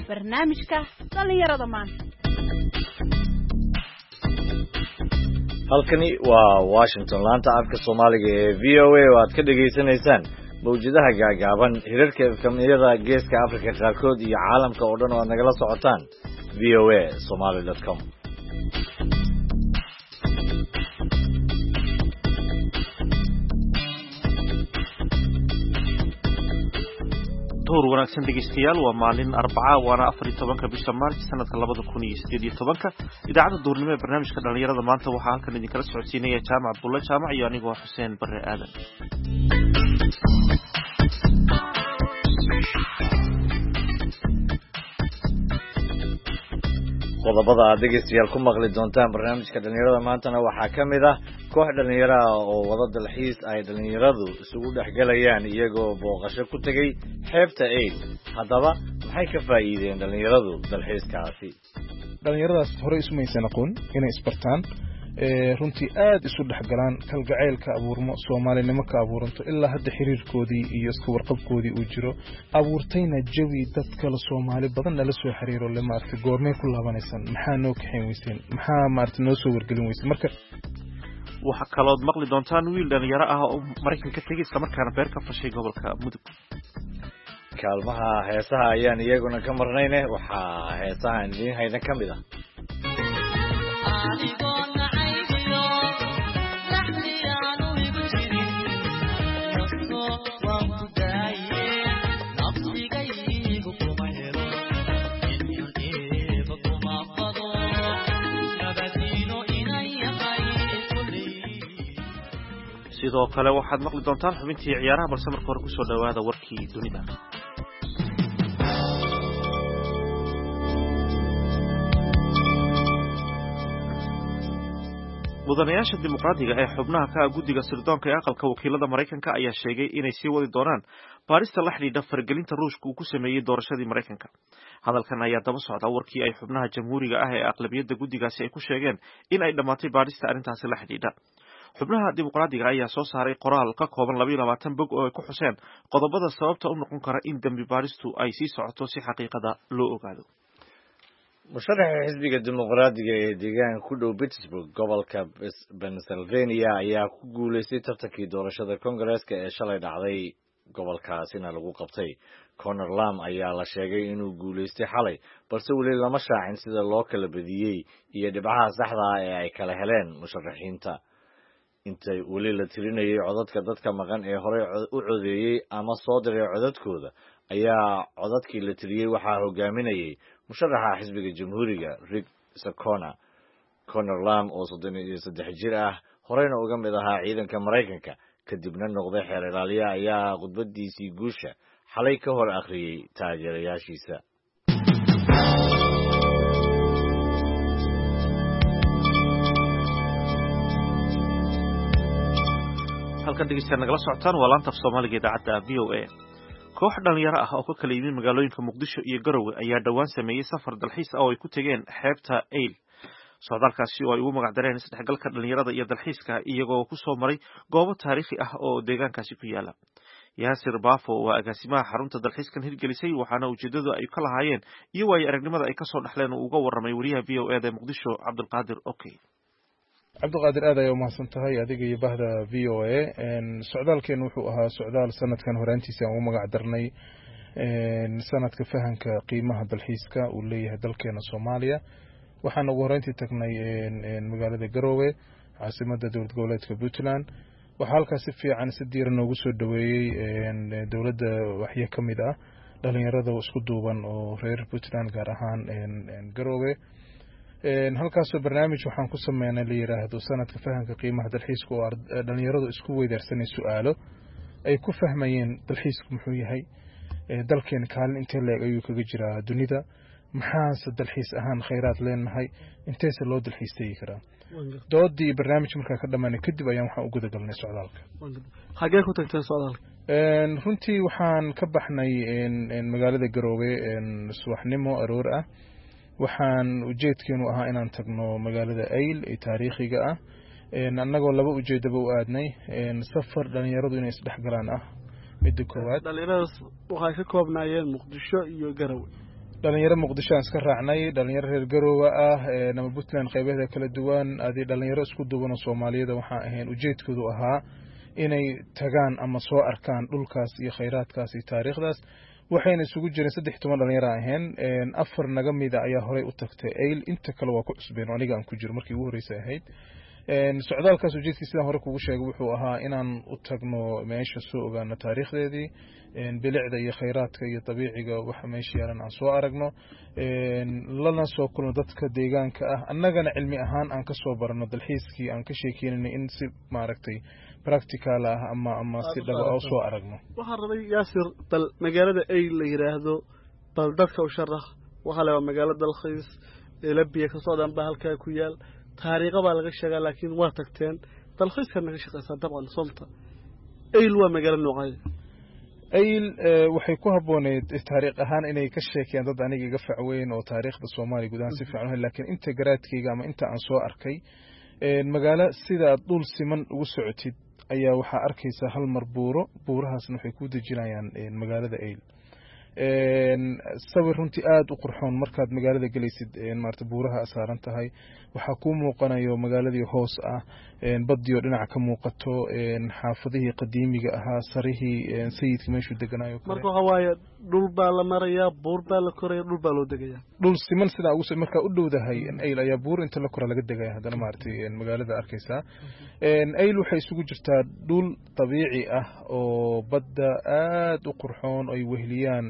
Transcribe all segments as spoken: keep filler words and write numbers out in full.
barnaamijka dhalinyarada maanta. halkani waa Washington laanta afka Soomaaliga ee V O A oo aad ka dhageysanaysaan mawjadaha gaagaaban hirarka kamiyada geeska Afrika qaarkood iyo caalamka oo dhan oo aad nagala socotaan v o a somali dot com. door wanaagsan dhegeystayaal waa maalin Arbaca waana afar iyo tobanka bisha Maarch sanadka labada kun iyo siddeed iyo tobanka idaacada duurnimo ee barnaamijka dhalinyarada maanta waxaa halkan idin kala socodsiinaya Jaamac Abdulla Jaamac iyo anigoo Xuseen Barre Aadan. qodobada aad dhegeystayaal ku maqli doontaan barnaamijka dhalinyarada maantana waxaa ka mid ah koox dhalinyaro ah oo wada dalxiis ay dhalinyaradu isugu dhexgalayaan iyagoo booqasho ku tegay xeebta Eid. haddaba maxay ka faa'iideen dhalinyaradu dalxiiskaasi? dhalinyaradaas horey isu maysan aqoon inay isbartaan ee runtii aad isu dhexgalaan kalgaceylka abuurmo Soomaalinimo ka abuuranto ilaa hadda xiriirkoodii iyo isku warqabkoodii uu jiro abuurtayna jawi dad kala Soomaali badan la soo xiriiro le maartay goormay ku laabanaysan maxaa noo kaxayn weyseen maxaa maartay noo soo wargelin weyseen marka waxa kale oo maqli doontaan wiil dhalinyaro ah oo Mareykanka tagay isla markaana beer ka fashay gobolka Mudug. kaalmaha heesaha ayaan iyaguna ka marnayne waxaa heesaha idin haydan ka mid ah sidoo kale waxaad maqli doontaan xubintii ciyaaraha balse marka hore ku soo dhawaada warkii dunida. mudanayaasha dimuqraadiga ee xubnaha ka guddiga sirdoonka ee aqalka wakiilada Mareykanka ayaa sheegay inay sii wadi doonaan baarista la xidhiidha fargelinta Ruushka uu ku sameeyay doorashadii Mareykanka. hadalkan ayaa daba socda warkii ay xubnaha jamhuuriga ah ee aqlabiyadda guddigaasi ay ku sheegeen in ay dhamaatay baarista arrintaasi la xidhiidha. xubnaha dimuqraadiga ayaa soo saaray qoraal ka kooban laba iyo labaatan bog oo ay ku xuseen qodobada sababta u noqon kara in dambi baaristu ay sii socoto si xaqiiqada loo ogaado. musharaxa xisbiga dimuqraadiga ee deegaanka ku dhow Pittsburgh gobolka Pennsylvania ayaa ku guuleystay tartankii doorashada Congress-ka ee shalay dhacday gobolkaasina lagu qabtay. Conor Lamb ayaa la sheegay inuu guuleystay xalay balse weli lama shaacin sida loo kala badiyay iyo dhibcaha saxda ah ee ay kala heleen musharaxiinta. intay weli la tirinayay codadka dadka maqan ee hore u codeeyay ama soo diray codadkooda ayaa codadkii la tiriyay waxaa hogaaminayay musharaxa xisbiga jamhuuriga Rick Santorum. Conor Lamb oo soddon iyo saddex jir ah horeyna uga mid ahaa ciidanka Mareykanka kadibna noqday xeer ilaaliye ayaa khudbadiisii guusha xalay ka hor akhriyay taageerayaashiisa. halkan dhegeystayaal nagala socotaan waa laanta Soomaaliga idaacada V O A. koox dhalinyaro ah oo ka kala yimid magaalooyinka Muqdisho iyo Garowe ayaa dhawaan sameeyay safar dalxiis ah oo ay ku tageen xeebta Eid. socdaalkaasi oo ay ugu magac dareen isdhexgalka dhalinyarada iyo dalxiiska iyagoo ku soo maray goobo taariikhi ah oo deegaankaasi ku yaala. Yaasir Baafo waa agaasimaha xarunta dalxiiskan hirgelisay waxaana ujeedadu ay ka lahaayeen iyo way aragnimada ay ka soo dhaxleen uu uga warramay wariyaha V O A ee Muqdisho Cabdulqaadir Okay. cabdiqaadir aad ayaa umahadsan tahay adiga iyo bahda V O A. socdaalkeen wuxuu ahaa socdaal sanadkan horaantiisa aan ugu magac darnay sanadka fahanka qiimaha dalxiiska uu leeyahay dalkeena Soomaaliya. waxaan ugu horeyntii tagnay magaalada Garowe caasimadda dowlad goboleedka Puntland. waxaa halkaas si fiican si diiran noogu soo dhaweeyay dowladda waxyo ka mid ah dhalinyarada isku duuban oo reer Puntland gaar ahaan Garowe. halkaasoo barnaamij waxaan ku sameynay la yiraahdo sanadka fahanka qiimaha dalxiiska oo dhalinyaradu isku weydaarsanay su'aalo ay ku fahmayeen dalxiisku muxuu yahay dalkeena kaalin intee leeg ayuu kaga jiraa dunida maxaase dalxiis ahaan khayraad leenahay inteese loo dalxiis tegi karaa. doodii barnaamij markaa ka dhamaanay kadib ayaan waxaan u guda galnay socdaalka. xagee ku tagteen socdaalka? runtii waxaan ka baxnay magaalada Garowe subaxnimo aroor ah. waxaan ujeedkeenu ahaa inaan tagno magaalada Eid ee taariikhiga ah annagoo laba ujeedaba u aadnay safar dhalinyaradu inay isdhexgalaan ah midda koowaad. dhalinyaradaas waxay ka koobnaayeen Muqdisho iyo Garowe. dhalinyaro muqdisho aan iska raacnay dhalinyaro reer garoowe ah nama puntland qaybaheeda kala duwan adii dhalinyaro isku duwan oo soomaaliyada waxaa ahayn ujeedkoodu ahaa inay tagaan ama soo arkaan dhulkaas iyo khayraadkaas iyo taariikhdaas waxayna isugu jireen saddex toban dhalinyaro ahayn afar naga mida ayaa horey u tagtay ayl inta kale waa ku cusbeen aniga aan ku jiro markii ugu horreysay ahayd socdaalkaas ujeedkii sidaan hore kugu sheegay wuxuu ahaa inaan u tagno meesha soo ogaano taariikhdeedii bilicda iyo khayraadka iyo dabiiciga waxa meesha yaalan aan soo aragno lana soo kulno dadka deegaanka ah annagana cilmi ahaan aan ka soo barano dalxiiskii aan ka sheekeynayna in si maaragtay practical ah ama ama si dhaba oo soo aragno waxaan rabay yaasir bal magaalada ay la yiraahdo bal dadka u sharax waxa la magaalada dalxiis ilabiya ka soo dhanba halka ku yaal taariikha baa laga sheegaa laakiin waa tagteen dalxiiska naga shaqeysa dabcan somta ayl waa magaalo noocay ayl waxay ku habooneed taariikh ahaan inay ka sheekeen dad aniga iga facweyn oo taariikhda Soomaaliya gudaha si fiican u laakiin inta garaadkayga ama inta aan soo arkay magaalo sida dhul siman ugu socotid ayaa waxa arkaysa hal mar buuro buurahaasna waxay ku dejinayaan magaalada ayl sawir runtii aad u qurxoon markaad magaalada galaysid maarta buuraha saaran tahay waxa ku muuqanayo magaaladii hoos ah badiyo dhinaca ka muuqato xaafadihii qadiimiga ahaa sarihii sayidkii meeshuu deganayo marka waxa waaye dhul baa la marayaa buur baa la koraya dhul baa loo degayaa dhul siman sida ugu marka u dhowdahay ayl ayaa buur inta la kora laga degaya hadana maartay magaalada arkaysa ayl waxay isugu jirtaa dhul dabiici ah oo badda aad u qurxoon ay wehliyaan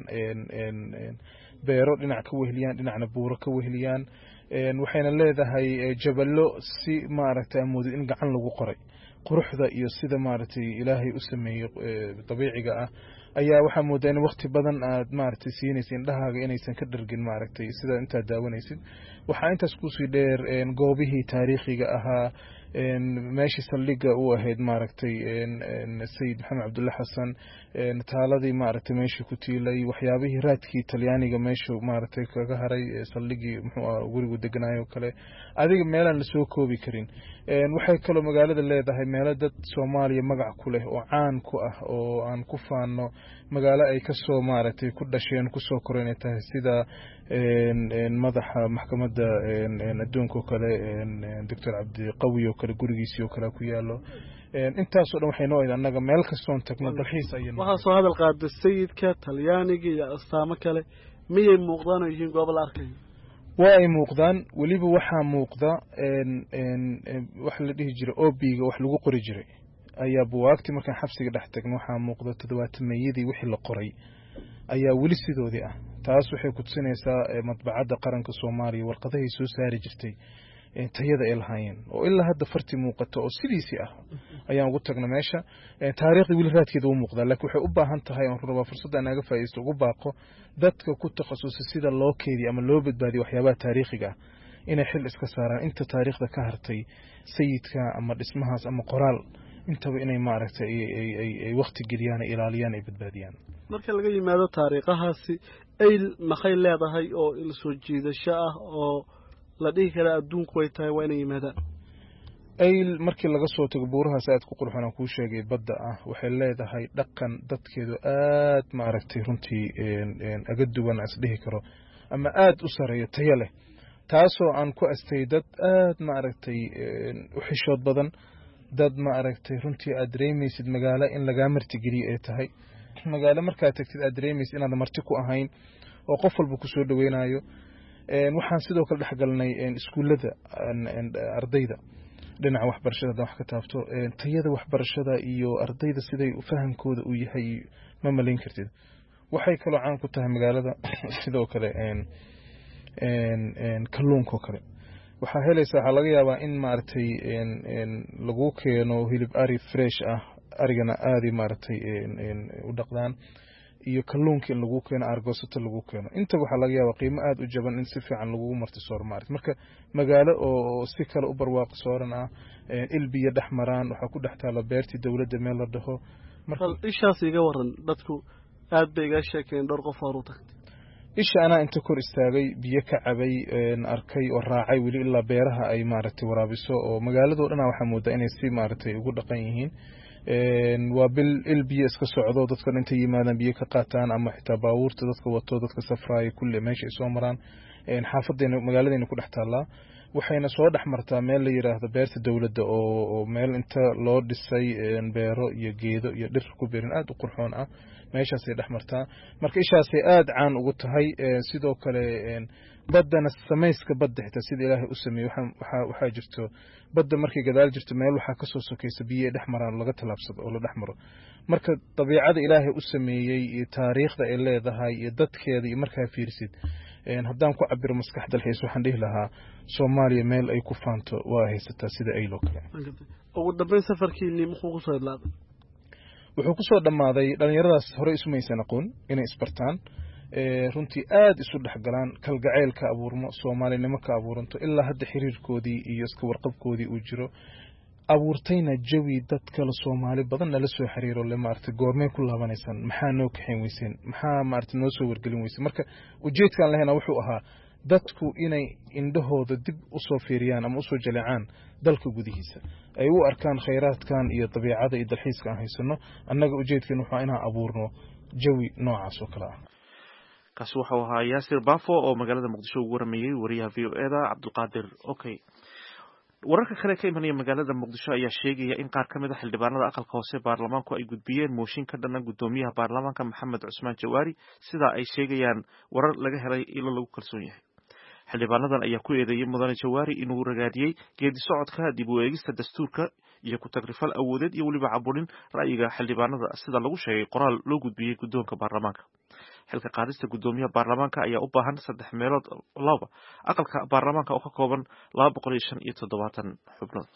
beero dhinac ka wehliyaan dhinacna buuro ka wehliyaan waxayna leedahay jaballo si maaragtay amoodid in gacan lagu qoray quruxda iyo sida maaragtay ilaahay u sameeyay dabiiciga ah ayaa waxa moodaa in waqti badan aad maaragtay siinaysid indhahaaga inaysan ka dhargin maaragtay sida inta daawanaysid waxa intaas ku sii dheer goobihii taariikhiga ahaa meeshii saldhigga u ahayd maaragtay sayid maxamed cabdulla xasan taaladii maaragtay meeshii ku tiilay waxyaabihii raadkii talyaaniga meesha maaragtay kaga haray saldhiggii muxuu ah gurigu deganaayo kale adiga meelaan la soo koobi karin waxay kaloo magaalada leedahay meelo dad Soomaaliya magac ku leh oo caan ku ah oo aan ku faano magaalo ay ka soo maaragtay ku dhasheen ku soo koreen tahay sida madaxa maxkamadda adduunka kale doctor Cabdi Qawi oo kale gurigiisii oo kale ku yaalo intaas oo dhan waxay noo anaga meel kasto on tagno dalxiis ayay waxa soo hadal qaaday sayidka talyaaniga iyo astaamo kale miyay muuqdaan oo yihiin goob la arkay waa ay muuqdaan waliba waxa muuqda een een wax la dhihi jiray obiga wax lagu qori jiray ayaa buwaagti markaan xabsiga dhex tagno waxa muuqda toddobaatameeyadii wixii la qoray ayaa wali sidoodii ah taas waxay ku tusinaysaa madbacadda qaranka Soomaaliya warqadahay soo saari jirtay tayada ay lahaayeen oo ilaa hadda farti muuqato oo sidiisii ah ayaan ugu tagna meesha taariikhda wili raadkeeda u muuqda laakiin waxay u baahan tahay oo raba fursad aan naga faa'iisto ugu baaqo dadka ku takhasusay sida loo keediyo ama loo badbaadiyo waxyaabaha taariikhiga inay xil iska saaraan inta taariikhda ka hartay sayidka ama dhismahaas ama qoraal intaba inay maaragtay ay ay ay waqti geliyaan ilaaliyaan ay badbaadiyaan marka laga yimaado taariikhahaasi ay maxay leedahay oo il soo jiidasho ah oo la dhihi kara adduunku way tahay waa inay yimaadaan ayl markii laga soo tago buurahaas aad ku qurxoon ku sheegay badda ah waxay leedahay dhaqan dadkeedu aad maaragtay runtii een aga duwan as dhihi karo ama aad u sareeyo tayo leh taasoo aan ku astay dad aad maaragtay u xishood badan dad maaragtay runtii aad dareemaysid magaalo in laga marti geliyo ay tahay magaalo markaa tagtid aad dareemaysid inaad marti ku ahayn oo qof walba ku soo dhaweynayo een waxaan sidoo kale dhaxgalnay een iskuulada ardayda dhinaca waxbarashada wax ka taabto een tayada waxbarashada iyo ardayda siday u fahamkooda u yahay ma malayn kartid waxay kale caan ku tahay magaalada sidoo kale een een een kalluunka kale waxa helaysaa waxa laga yaabaa in maartay een een lagu keeno hilib ari fresh ah arigana aadi maartay een een u dhaqdaan iyo kalluunka lagu keeno argosata lagu keeno inta waxa laga yaabaa qiimo aad u jaban in si fiican lagu marti soor maartay marka magaalo oo si kale u barwaaqo sooran ah ilbiya dhaxmaraan waxa ku dhaxtaala beerti dawladda meel la dhaho marka ishaas iga waran dadku aad bay iga sheekeen dhowr qof hor u tagtay isha anaa inta kor istaagay biyo ka cabay arkay oo raacay weli ilaa beeraha ay maaragtay waraabiso oo magaaladoo dhan waxaa moodaa inay si maaragtay ugu dhaqan yihiin waa bil il biyo iska socdo dadka inta yimaadaan biyo ka qaataan ama xitaa baabuurta dadka wato dadka safraaya kulle meesha ay soo maraan xaafadeena magaaladayna ku dhex taallaa waxayna soo dhex martaa meel la yiraahdo beerta dawladda oo meel inta loo dhisay beero iyo geedo iyo dhir ku beerin aad u qurxoon ah meeshaasay dhex martaa marka ishaasay aad caan ugu tahay sidoo kale baddana samayska badda xitaa sida ilaahay u sameeyey waxaa jirto badda markay gadaal jirto meel waxaa kasoo sokaysa biyo dhex maraan laga tallaabsado oo la dhex maro marka dabiicada ilaahay u sameeyey iyo taariikhda ay leedahay iyo dadkeeda iyo markaa fiirsid haddaan ku cabiro maskax dalxiis waxaan dhihi lahaa Soomaaliya meel ay ku faanto waa haysataa sida ay loo kale ugu dambeyn safarkiinii muxuu ku soo idlaaday wuxuu ku soo dhamaaday dhalinyaradaas hore isu maysan aqoon inay isbartaan runtii aad isu dhexgalaan kalgaceylka abuurmo Soomaalinimo ka abuuranto ilaa hadda xiriirkoodii iyo iska warqabkoodii uu jiro abuurtayna jawi dad kale Soomaali badan la soo xiriiro le maartay goormay ku laabanaysan maxaa noo kaxayn weyseen maxaa maartay noo soo wargelin weyseen marka ujeedkan lahayna wuxuu ahaa dadku inay indhahooda dib u soo fiiriyaan ama u soo jaleecaan dalka gudihiisa ay u arkaan khayraadkan iyo dabiicada iyo dalxiiska aan haysano annaga ujeedkeenu waxa inaan abuurno jawi noocaas oo kale ah kaas wuxuu ahaa Yaasir Bafo oo magaalada Muqdisho ugu waramayay wariyaha V O A da Cabdulqaadir okay wararka kale ka imanaya magaalada Muqdisho ayaa sheegaya in qaar kamid ah xildhibaanada aqalka hoose baarlamaanku ay gudbiyeen mooshin ka dhan gudoomiyaha baarlamaanka Maxamed Cusmaan Jawaari sida ay sheegayaan warar laga helay ilo lagu kalsoon yahay xildhibaanadan ayaa ku eedeeyay mudane Jawaari inuu ragaadiyay geedi socodka dib u eegista dastuurka iyo ku tagrifal awoodeed iyo waliba caburin ra'yiga xildhibaanada sida lagu sheegay qoraal loo gudbiyay gudoonka baarlamaanka xilka qaadista gudoomiyaha baarlamaanka ayaa u baahan saddex meelood laba aqalka baarlamaanka oo ka kooban laba boqol iyo shan iyo toddobaatan xubnood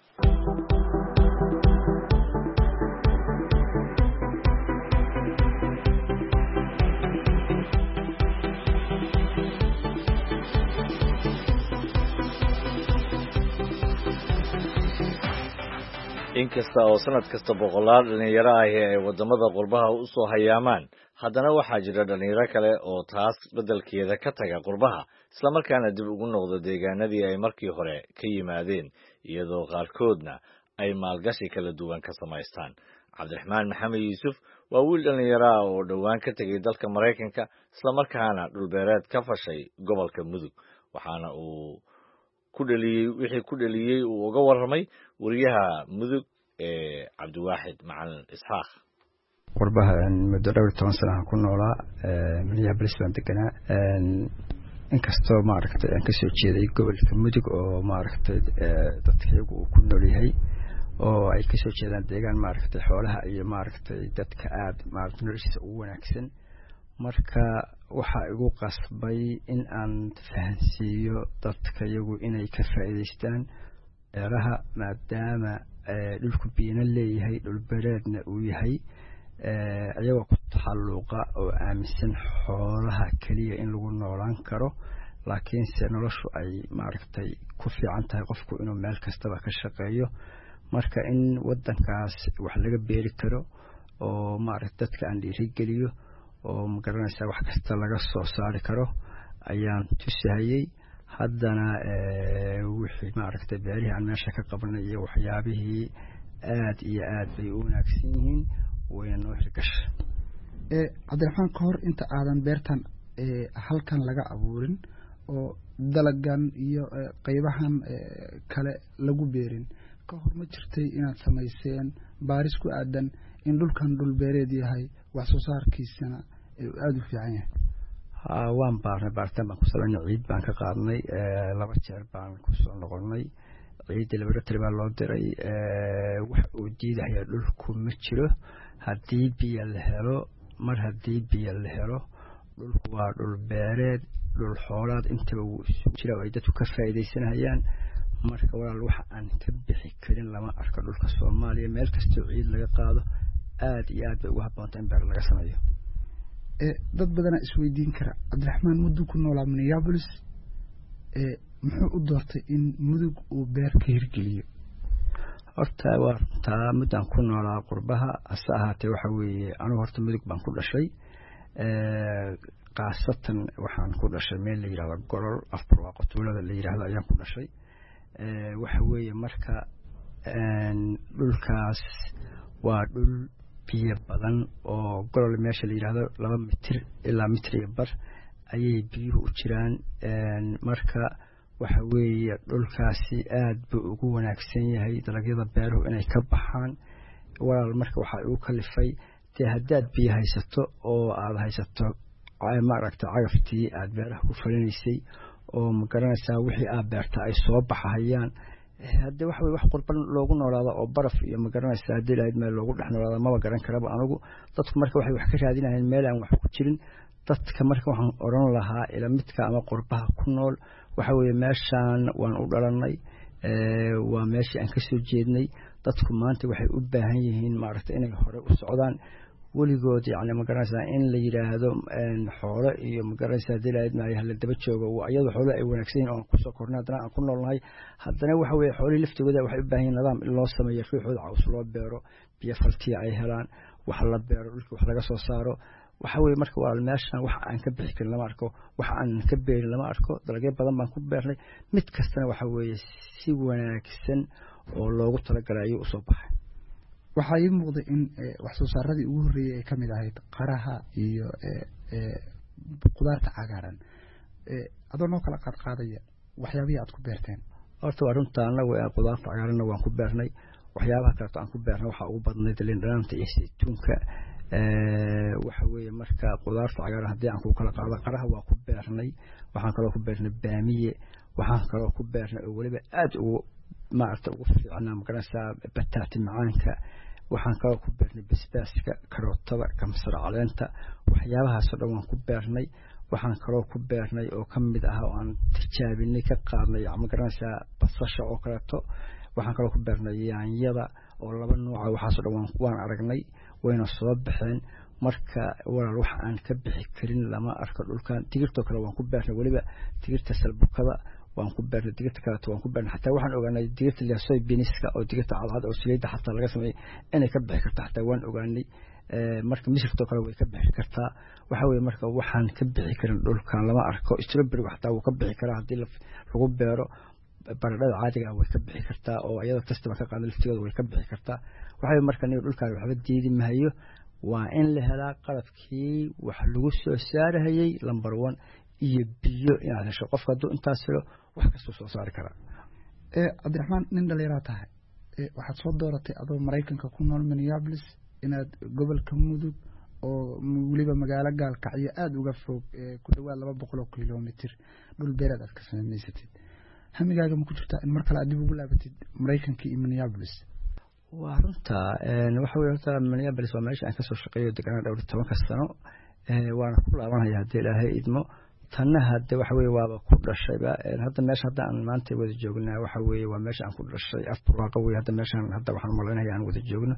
inkasta oo sanad kasta boqolaal dhalinyaro ah ay wadamada qurbaha u soo hayaamaan haddana waxaa jira dhalinyaro kale oo taas beddelkeeda ka taga qurbaha isla markaana dib ugu noqdo deegaanadii ay markii hore ka yimaadeen iyadoo qaarkoodna ay maalgashi kala duwan ka samaystaan cabdiraxmaan maxamed yuusuf waa wiil dhalinyaro ah oo dhowaan ka tegay dalka Mareykanka isla markaana dhulbeereed ka fashay gobolka Mudug waxaana uu ku dhaliyay wixii ku dhaliyay uu uga warramay wariyaha Mudug ee Cabdiwaaxid Macalin Isxaaq qurbaha muddo dhowr iyo toban sano ku noolaa Minneapolis baan deganaa inkastoo maaragtay aan ka soo jeeday gobolka Mudug oo maaragtay dadkaygu uu ku nool yahay oo ay ka soo jeedaan deegaan maaragtay xoolaha iyo maaragtay dadka aad maaragtay noloshiisa ugu wanaagsan marka waxa igu qasbay in aan fahansiiyo dadka iyagu inay ka faa'iideystaan beeraha maadaama dhulku biina leeyahay dhul beereedna uu yahay ayagoo ku taxalluqa oo aaminsan xoolaha kaliya in lagu noolaan karo laakiinse noloshu ay maaragtay ku fiican tahay qofku inuu meel kastaba ka shaqeeyo marka in wadankaas wax laga beeri karo oo maaragtay dadka aan dhiirigeliyo oo magaranaysa wax kasta laga soo saari karo ayaan tusayay haddana wixii maaragtay beerihi aan meesha ka qabanay iyo waxyaabihii aad iyo aad bay u wanaagsan yihiin wayna noo hirgashay ee Cabdiraxmaan ka hor inta aadan beertan ee halkan laga abuurin oo dalagan iyo qaybahan kale lagu beerin ka hor ma jirtay inaad samayseen baaris ku aadan in dhulkan dhul beereed yahay wax soo saarkiisana aad u fiican yahay haa waan baarnay baartaan baan ku sameynay ciid baan ka qaadnay laba jeer baan ku soo noqonnay ciidda laboratory baa loo diray wax uu diidaya dhulku ma jiro haddii biyo la helo mar haddii biyo la helo dhulku waa dhul beereed dhul xoolaad intaba wuu isugu jira oo ay dadku ka faa'iidaysanayaan marka walaal waxa aan ka bixi karin lama arko dhulka Soomaaliya meel kasta oo ciid laga qaado aad iyo aad bay ugu habboontaa in beer laga sameeyo ee dad badan isweydiin kara Cabdiraxmaan Mudug ku noolaa Minneapolis ee muxuu u doortay in Mudug uu beer ka hirgeliyo horta waa taa mudan ku noolaa qurbaha asahaatee waxa weeye anigu horta Mudug baan ku dhashay ee qaasatan waxaan ku dhashay meel la yidhahdo golol afbarwaaqo tuulada la yidhaahdo ayaan ku dhashay waxa weeye marka dhulkaas waa dhul biyo badan oo golol meesha la yidhaahdo laba mitir ilaa mitir iyo bar ayay biyuhu u jiraan marka waxa weeye dhulkaasi aad buu ugu wanaagsan yahay dalagyada beeruhu inay ka baxaan walaal marka waxaa igu kalifay dee haddaad biyo haysato oo aada haysato maaragta cagaftii aada beeraha ku falinaysay oo ma garanaysaa wixii aad beerta ay soo baxahayaan haddee waxa weye wax qurban loogu noolaado oo baraf iyo ma garanaysaa haddii lahayd meel loogu dhex noolaado maba garan karaba anigu dadku marka waxay wax ka raadinayeen meel aan wax ku jirin dadka marka waxaan odhan lahaa ila midka ama qurbaha ku nool waxa weeye meeshaan waan u dhalanay waa meeshii aan ka soo jeednay dadku maanta waxay u baahan yihiin maaragta inay hore u socdaan weligood yacni ma garanaysaa in la yidhaahdo xoolo iyo ma garanaysaa haddii lahayd maayo hala daba joogo iyadoo xoolo ay wanaagsan yihin oo aan kusoo kornay haddana aan ku noolnahay haddana waxa weeye xoolihii laftigooda waxay u baahan yihin nidaam in loo sameeyo ruuxooda caws loo beero biyo faltiya ay helaan wax la beero dhulkii wax laga soo saaro waxa weeye marka waa meeshan wax aan ka bixi karin lama arko wax aan ka beerin lama arko dalagyo badan baan ku beernay mid kastana waxa weeye si wanaagsan oo loogu talagalay ayuu usoo baxay waxaa ii muuqday in wax soo saaradii ugu horreeyey ay ka mid ahayd qaraha iyo qudaarta cagaaran adoo noo kala qaadqaadaya waxyaabihii aad ku beerteen horta waa runta annagu qudaarta cagaaranna waan ku beernay waxyaabaha kaleeto aan ku beernay waxaa ugu badnayd liindhanaanta iyo saytuunka waxa weeye marka qudaarta cagaaran haddii aan ku kala qaado qaraha waa ku beernay waxaan kaloo ku beernay baamiye waxaan kaloo ku beernay oo weliba aada ugu maaragta ugu fiicnaa magaranaysaa bataati macaanka waxaan kaloo ku beernay basbaaska karootada kamsar caleenta waxyaabahaasoo dhan waan ku beernay waxaan kaloo ku beernay oo ka mid ah oo aan tijaabinay ka qaadnay magaranaysaa basasha oo kaleeto waxaan kaloo ku beernay yaanyada oo laba nooca waxaasoo dhan waan aragnay wayna soo baxeen marka walaal wax aan ka bixi karin lama arko dhulkan digirtoo kale waan ku beernay weliba digirta salbukada waan ku beernay digirta kaleeto waan ku beernay xataa waxaan ogaanay digirta liasoy biniska oo digirta cadcad oo saliidda xataa laga sameeyey inay ka bixi karta xataa waan ogaanay marka misirtoo kale way ka bixi kartaa waxa weeye marka waxaan ka bixi karin dhulkan lama arko strawberry xataa wuu ka bixi karaa haddii lagu beero baradhada caadiga way ka bixi kartaa oo iyadoo kastaba ka qaada laftigooda way ka bixi kartaa waxa marka niyo dhulkaan waxba diidi mahayo waa in la helaa qalabkii wax lagu soo saarahayay lamber one iyo biyo inaad hesho qofka hadduu intaas helo wax kastoo soo saari karaa cabdiraxmaan nin dhallinyaraa tahay waxaad soo dooratay adoo maraykanka ku nool minneapolis inaad gobolka mudug oo weliba magaalo gaalkacyo aada uga fog ku dhawaad laba boqol oo kilomitr dhul beereed aad ka samaysatid hamigaaga ma ku jirtaa in mar kale aad dib ugu laabatid maraykanka iyo minneapolis waa runta waxa weye horta minneapolis waa meesha aan kasoo shaqeeyo deganaa dhowr iyo tobanka sano waana ku laabanaya haddii ilaahay idmo tanna hadde waxa weye waaba ku dhashayba hadda meesha hadda aan maanta wada joognaa waxa weye waa meesha aan ku dhashay afbarwaaqo wey hadda meeshaan hadda waxaan umalaynaya aan wada joogno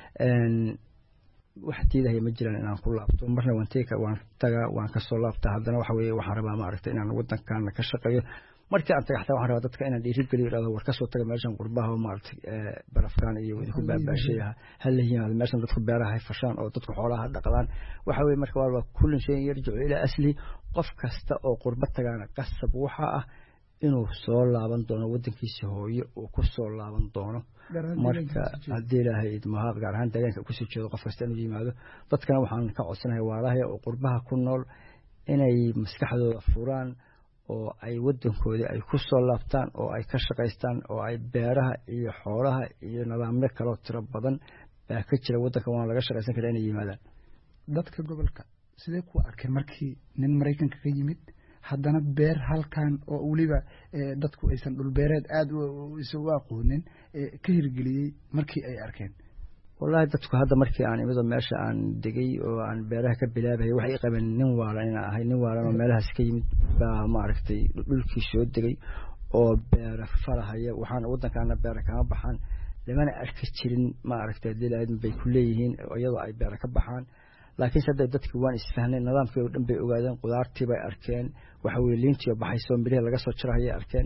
wax diidahaya ma jiraan inaan ku laabto marna waan tegi waan tagaa waan kasoo laabtaa haddana waxa weye waxaan rabaa maaragtay inaan waddankaana ka shaqeeyo markii aan taga xataa waxaan rabaa dadka inaan dhiirigeliyo idhahdo war kasoo taga meeshan qurbaha oo maaragtay barafkaan iyo wadi ku baabaashayaha hala yimaado meeshan dadku beeraha hay fashaan oo dadku xoolaha dhaqdaan waxa weye marka waa kullin shay yarjicu ilaa asli qof kasta oo qurba tagaana qasab waxa ah inuu soo laaban doono waddankiisa hooyo uu ku soo laaban doono marka haddii ilaahay idmahaad gaar ahaan deegaanka kusoo jeedo qof kasta inuu yimaado dadkana waxaan ka codsanahay waalahaya oo qurbaha ku nool inay maskaxdooda furaan oo ay waddankoodii ay ku soo laabtaan oo ay ka shaqaystaan oo ay beeraha iyo xoolaha iyo nidaamyo kaloo tiro badan baa ka jira waddanka waana laga shaqaysan karaa inay yimaadaan dadka gobolka sidee ku arkeen markii nin maraykanka ka yimid haddana beer halkan oo weliba dadku aysan dhulbeereed aada isugu aqoonin ka hirgeliyey markii ay arkeen wallahi dadku hadda markii aan imado meesha aan degay oo aan beeraha ka bilaabaya waxay qabeen nin waalan inaan ahay nin waalan oo meelahaas ka yimid baa maaragtay dhulkii soo degay oo beera falahaya waxaan waddankaana beera kama baxaan lamana arki jirin maaragtay dilaad bay ku leeyihiin iyadoo ay beera ka baxaan laakiin hadda dadku waan isfahnay nidaamkii oo dhan bay ogaadeen qudaartii bay arkeen waxa weeye liintii baxayso mirihi laga soo jarahay arkeen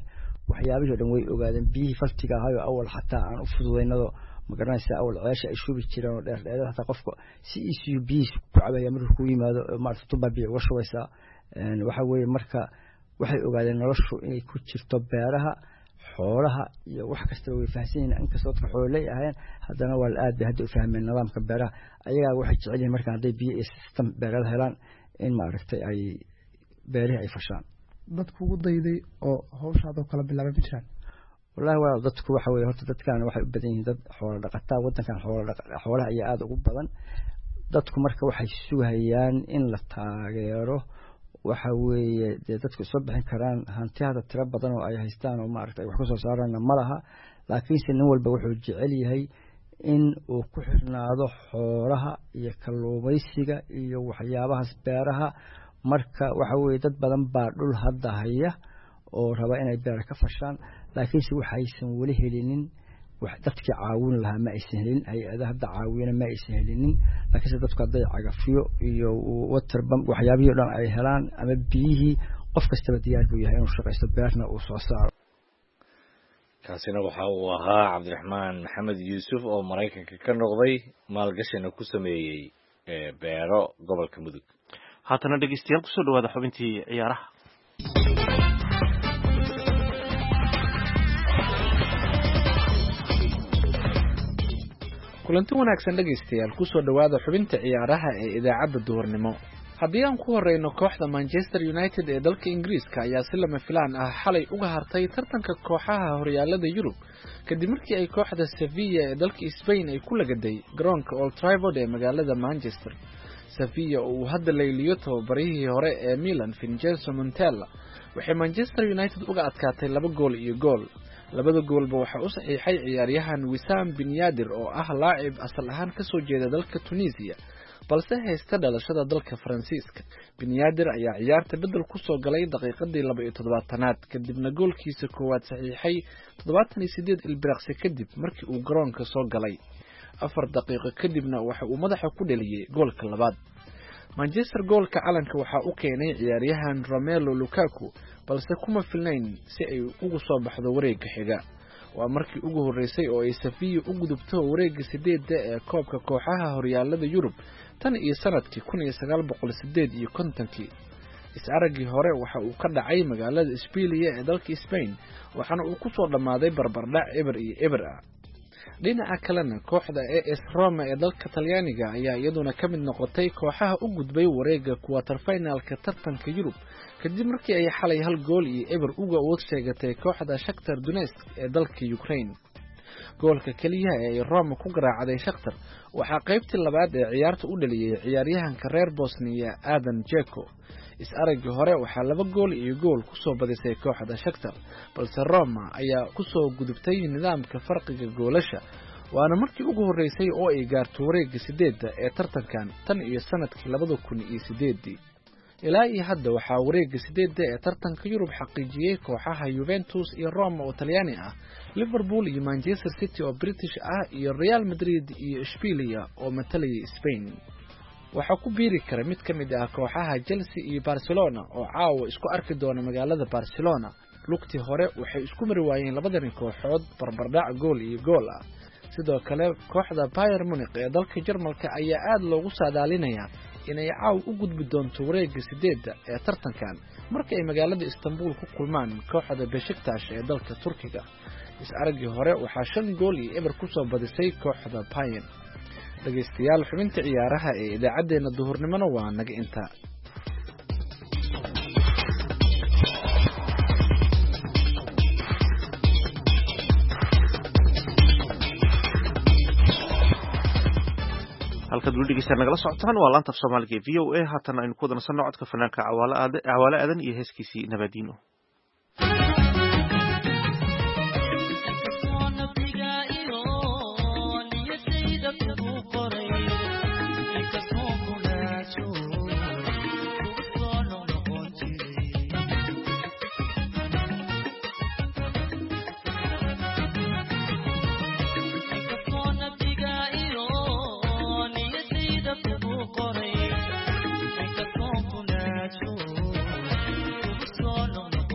waxyaabihii dhan way ogaadeen biyihii faltiga ahayo awal xataa aan u fududaynado ma garanaysaa awal ceesha ay shubi jireen oo dheer dheer xataa qofka si issue biyihiis ku cabaya markuu ku yimaado maaragta tuba biyo uga shubaysaa waxa weeye marka waxay ogaadeen noloshu inay ku jirto beeraha xoolaha iyo wax kasta way faahfaahsan inkastoo dadka xoolay ahayn haddana waa aad bay hadda u fahmeen nidaamka beeraha ayaga waxay jecel yihiin marka hadday biyo iyo system beeraha helaan in maaragtay ay beeraha ay fashaan dadku ugu dayday oo hawshaada kala bilaabay ma jiraan wallahi waa dadku waxa weeye horta dadkan waxay u badan yihiin dad xoolo dhaqataa wadankan xoolo xoolaha ayaa aad ugu badan dadku marka waxay sugayaan in la taageero waxa weeye dadku soo bixin karaan hantiyada tiro badan oo ay haystaan oo maaragtay wax ku soo saarana malaha laakiin si nin walba wuxuu jecel yahay in uu ku xirnaado xoolaha iyo kalluumaysiga iyo waxyaabahaas beeraha marka waxa weeye dad badan baa dhul hadda haya oo raba inay beer ka fashaan laakiin si waxaysan wali helinin wax dadkii caawin lahaa ma aysan helin hay'adaha hadda caawina ma aysan helinin laakiin dadku hadday cagafiyo iyo water pump waxyaabihii dhan ay helaan ama biyihii qof kastaba diyaar buu yahay inuu shaqaysto beerna uu soo saaro kaasina waxa uu ahaa cabdiraxmaan maxamed yuusuf oo maraykanka ka noqday maalgashina ku sameeyey beero gobolka mudug haatana dhegeystayaal kusoo dhawaada xubintii ciyaaraha kulanti wanaagsan dhegeystayaal kusoo dhawaada xubinta ciyaaraha ee idaacadda duhurnimo haddii aan ku horeyno kooxda Manchester United ee dalka Ingiriiska ayaa si lama filaan ah xalay uga hartay tartanka kooxaha horyaalada Yurub kadib markii ay kooxda Sevilla ee dalka Spain ay ku lagaday garoonka Old Trafford ee magaalada Manchester. Sevilla oo hadda leeliyo tababarihii hore ee Milan Vincenzo Montella waxay Manchester United uga adkaatay laba gool iyo gool. labada goolba waxa uu saxiixay ciyaaryahan Wissam Ben Yedder oo ah laacib asal ahaan ka soo jeeda dalka Tunisia balse haysta dhalashada dalka Faransiiska. Ben Yedder ayaa ciyaarta bedel ku soo galay daqiiqadii laba iyo toddobaatanaad kadibna goolkiisa koowaad saxiixay toddobaatan iyo siddeed ilbiriqsi kadib markii uu garoonka soo galay. afar daqiiqo kadibna waxa uu madaxa ku dhaliyay goolka labaad. Manchester goolka calanka waxa uu keenay ciyaaryahan Romelu Lukaku balse kuma filnayn si ay ugu soo baxdo wareegga xiga. waa markii ugu horeysay oo ay Sevilla u gudubto wareegga sideedda ee koobka kooxaha horyaalada Yurub tan iyo sanadkii kun iyo sagaal boqol sideed iyo konton-kii. is-aragii hore waxa uu ka dhacay magaalada Ishbiiliya ee dalka Spain waxaana uu ku soo dhamaaday barbardhac eber iyo eber ah. dhinaca kalena kooxda A S Roma ee dalka Talyaaniga ayaa iyaduna ka mid noqotay kooxaha u gudbay wareegga quarter finalka tartanka Yurub kadib markii ay xalay hal gool iyo eber uga awood sheegatay kooxda Shakhtar Donetsk ee dalka Ukraine. goolka kaliya ee Roma ku garaacday Shakhtar waxa qaybtii labaad ee ciyaarta u dhaliyay ciyaaryahanka reer Bosnia Adam Dzeko. is-aragii hore waxaa laba gool iyo gool ku soo badisay kooxda Shakhtar balse Roma ayaa ku soo gudubtay nidaamka farqiga goolasha waana markii ugu horeysay oo ay gaarto wareegga sideedda ee tartankan tan iyo sanadkii labada kun iyo sideed. ilaa iyo hadda waxaa wareegga sideedda ee tartanka Yurub xaqiijiyay kooxaha Juventus iyo Roma oo Talyaani ah, Liverpool iyo Manchester City oo British ah iyo Real Madrid iyo Ishbiiliya oo matalaya Spain. waxaa ku biiri kara mid ka mid ah kooxaha Chelsea iyo Barcelona oo caawa isku arki doona magaalada Barcelona. lugtii hore waxay isku mari waayeen labadan kooxood barbardhac gool iyo gool ah. sidoo kale kooxda Bayern Munich ee dalka Jarmalka ayaa aad loogu saadaalinayaa inay caaw u gudbi doonto wareegga sideedda ee tartankan marka ay magaalada Istanbul ku kulmaan kooxda Besiktas ee dalka Turkiga. is-aragii hore waxaa shan gool iyo eber ku soo badisay kooxda Bayern. dhageystayaal xubinta ciyaaraha ee idaacadeena duhurnimona waa naga inta. halkaad weli dhegeystayaal nagala socotaan waa laanta af Soomaaliga ee V O A. haatan aynu ku wada socno codka fanaanka Cawaale Aadan iyo heeskiisii Nabadiino. No, no.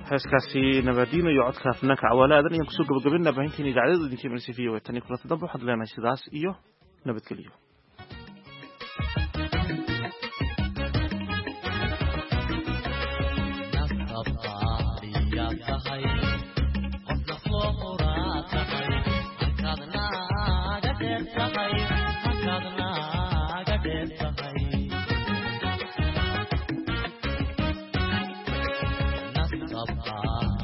heeskaasi nabadiina iyo codka fanaanka cawaale aadan ayaan kusoo gabagabinaa baahintiin idaacadada idinka imanaysa v o a tan iyo kulanta dambe waxaad leenahay sidaas iyo nabadgelyo Bye.